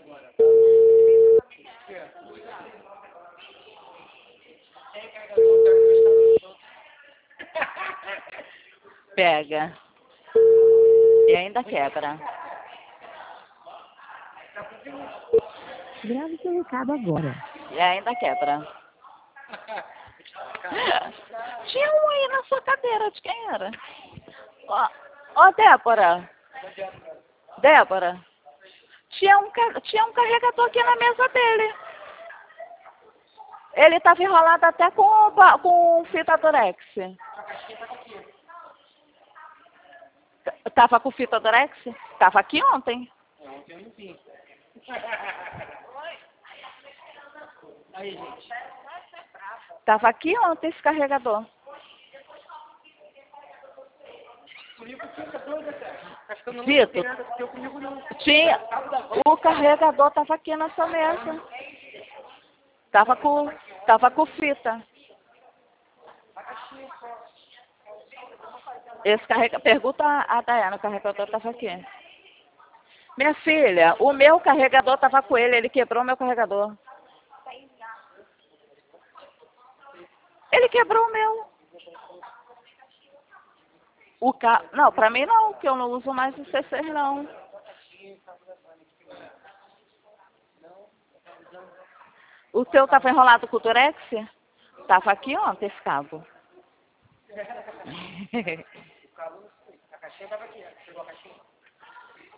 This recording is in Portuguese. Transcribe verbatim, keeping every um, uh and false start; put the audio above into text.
Pega. E ainda quebra. Grave seu recado agora. E ainda quebra. Tinha um aí na sua cadeira, de quem era? Ó, ó Débora. Débora. Tinha um, tinha um carregador aqui na mesa dele. Ele estava enrolado até com, com fita durex. Tava com fita durex? Tava aqui ontem. Ontem eu não vi. Aí, gente. Tava aqui ontem esse carregador. Vitor, tinha, o carregador tava aqui nessa mesa. Tava com, tava com fita. Esse carrega, pergunta a Dayana, o carregador tava aqui. Minha filha, o meu carregador tava com ele, ele quebrou meu carregador. Ele quebrou o meu. O ca... Não, pra mim não, que eu não uso mais o C C não. O seu tava enrolado com o durex? Tava aqui ontem esse cabo. O cabo, a caixinha tava aqui, pegou a caixinha.